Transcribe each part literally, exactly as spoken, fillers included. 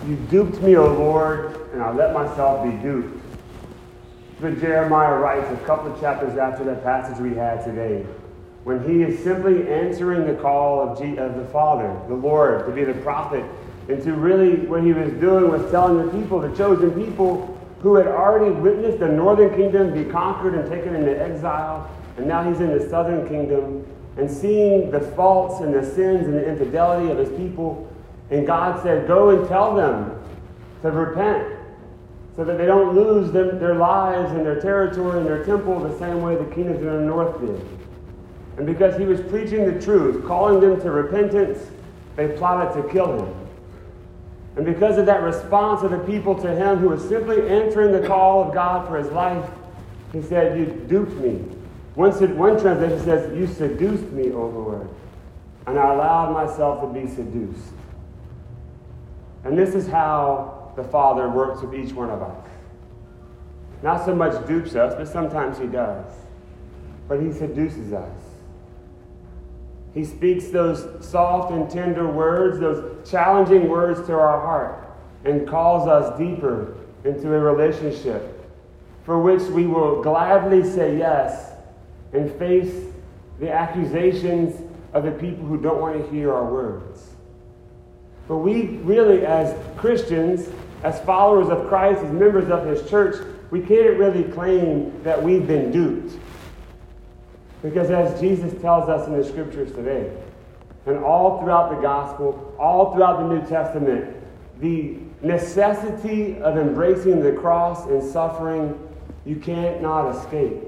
You duped me, O Lord, and I let myself be duped. But Jeremiah writes a couple of chapters after that passage we had today, when he is simply answering the call of, G- of the Father, the Lord, to be the prophet, and to really, what he was doing was telling the people, the chosen people, who had already witnessed the northern kingdom be conquered and taken into exile, and now he's in the southern kingdom, and seeing the faults and the sins and the infidelity of his people. And God said, go and tell them to repent, so that they don't lose them, their lives and their territory and their temple the same way the kingdoms in the north did. And because he was preaching the truth, calling them to repentance, they plotted to kill him. And because of that response of the people to him, who was simply answering the call of God for his life, he said, you duped me. One, one translation says, you seduced me, O Lord, and I allowed myself to be seduced. And this is how the Father works with each one of us. Not so much dupes us, but sometimes he does. But he seduces us. He speaks those soft and tender words, those challenging words to our heart, and calls us deeper into a relationship for which we will gladly say yes and face the accusations of the people who don't want to hear our words. But we really, as Christians, as followers of Christ, as members of his church, we can't really claim that we've been duped. Because as Jesus tells us in the scriptures today, and all throughout the gospel, all throughout the New Testament, the necessity of embracing the cross and suffering, you can't not escape.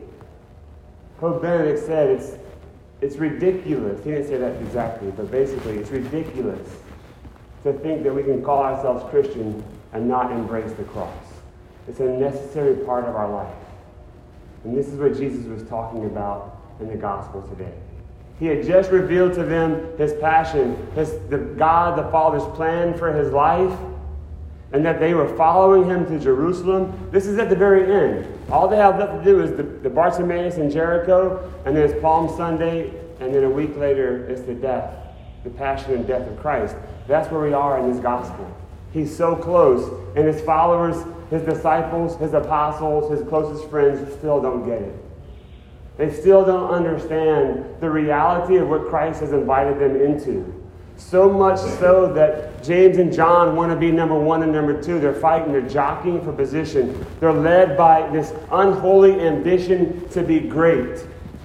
Pope Benedict said it's, it's ridiculous. He didn't say that exactly, but basically it's ridiculous to think that we can call ourselves Christian and not embrace the cross. It's a necessary part of our life. And this is what Jesus was talking about in the gospel today. He had just revealed to them his passion, his, the God the Father's plan for his life, and that they were following him to Jerusalem. This is at the very end. All they have left to do is the, the Bartimaeus in Jericho, and then it's Palm Sunday, and then a week later it's the death, the passion and death of Christ. That's where we are in this gospel. He's so close, and his followers, his disciples, his apostles, his closest friends still don't get it. They still don't understand the reality of what Christ has invited them into. So much so that James and John want to be number one and number two. They're fighting, they're jockeying for position. They're led by this unholy ambition to be great.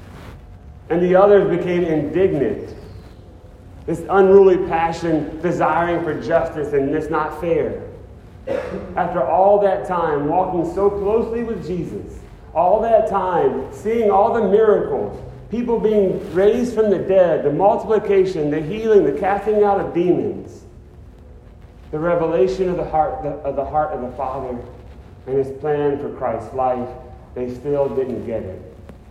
And the others became indignant. This unruly passion, desiring for justice, and it's not fair. After all that time, walking so closely with Jesus, all that time, seeing all the miracles, people being raised from the dead, the multiplication, the healing, the casting out of demons, the revelation of the heart, the, of the heart of the Father and his plan for Christ's life, they still didn't get it.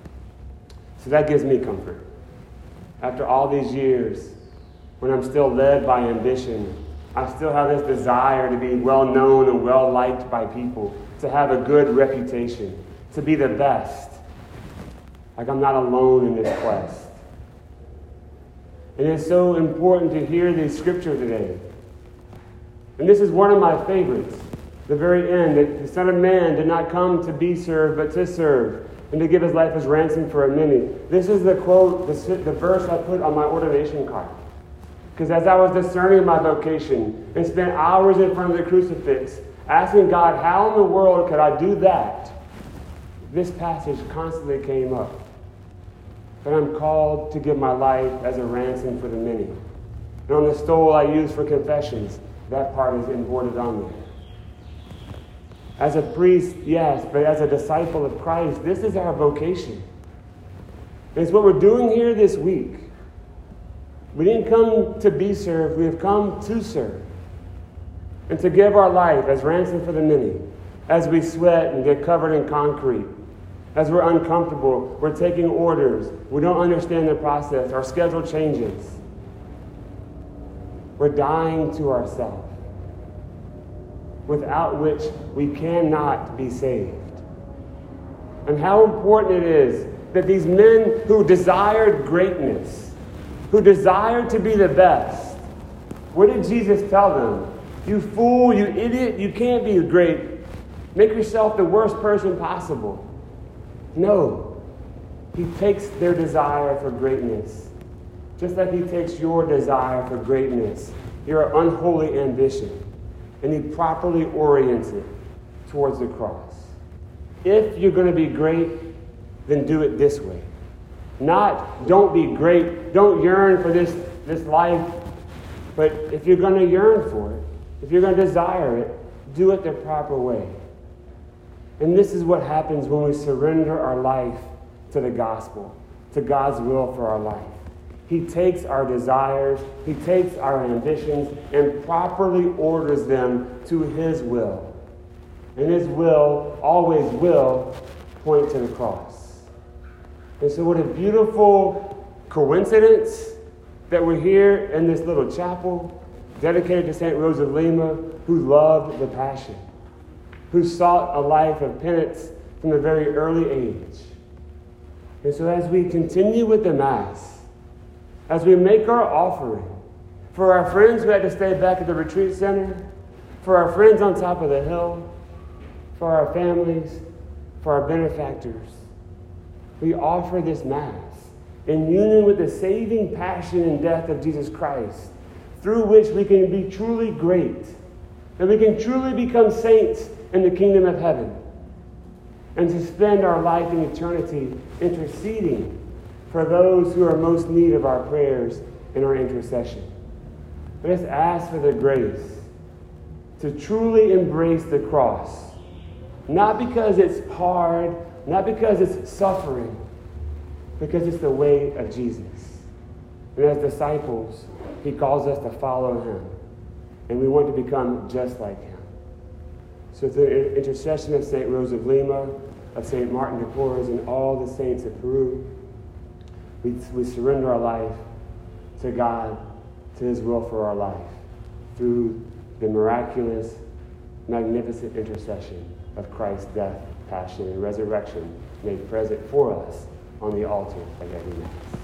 So that gives me comfort. After all these years, when I'm still led by ambition, I still have this desire to be well known and well liked by people, to have a good reputation, to be the best. Like I'm not alone in this quest. And it's so important to hear this scripture today. And this is one of my favorites. The very end, that the Son of Man did not come to be served, but to serve, and to give his life as ransom for a many. This is the quote, the, the verse I put on my ordination card. Because as I was discerning my vocation and spent hours in front of the crucifix, asking God, how in the world could I do that? This passage constantly came up. But I'm called to give my life as a ransom for the many. And on the stole I use for confessions, that part is embroidered on there. As a priest, yes, but as a disciple of Christ, this is our vocation. It's what we're doing here this week. We didn't come to be served, we have come to serve. And to give our life as ransom for the many. As we sweat and get covered in concrete. As we're uncomfortable, we're taking orders. We don't understand the process. Our schedule changes. We're dying to ourselves, without which we cannot be saved. And how important it is that these men who desired greatness, who desired to be the best, what did Jesus tell them? You fool, you idiot, you can't be great. Make yourself the worst person possible. No. He takes their desire for greatness, just like he takes your desire for greatness, your unholy ambition, and he properly orients it towards the cross. If you're going to be great, then do it this way. Not, don't be great, don't yearn for this, this life, but if you're going to yearn for it, if you're going to desire it, do it the proper way. And this is what happens when we surrender our life to the gospel, to God's will for our life. He takes our desires, he takes our ambitions, and properly orders them to his will. And his will always will point to the cross. And so what a beautiful coincidence that we're here in this little chapel dedicated to Saint Rose of Lima, who loved the Passion, who sought a life of penance from a very early age. And so as we continue with the Mass, as we make our offering, for our friends who had to stay back at the retreat center, for our friends on top of the hill, for our families, for our benefactors, we offer this Mass in union with the saving passion and death of Jesus Christ, through which we can be truly great, and we can truly become saints in the kingdom of heaven, and to spend our life in eternity interceding for those who are most in need of our prayers and our intercession. Let us ask for the grace to truly embrace the cross, not because it's hard, not because it's suffering, because it's the way of Jesus. And as disciples, he calls us to follow him, and we want to become just like him. So through the intercession of Saint Rose of Lima, of Saint Martin de Porres, and all the saints of Peru, we, we surrender our life to God, to his will for our life, through the miraculous, magnificent intercession of Christ's death, passion, and resurrection made present for us on the altar of every Mass.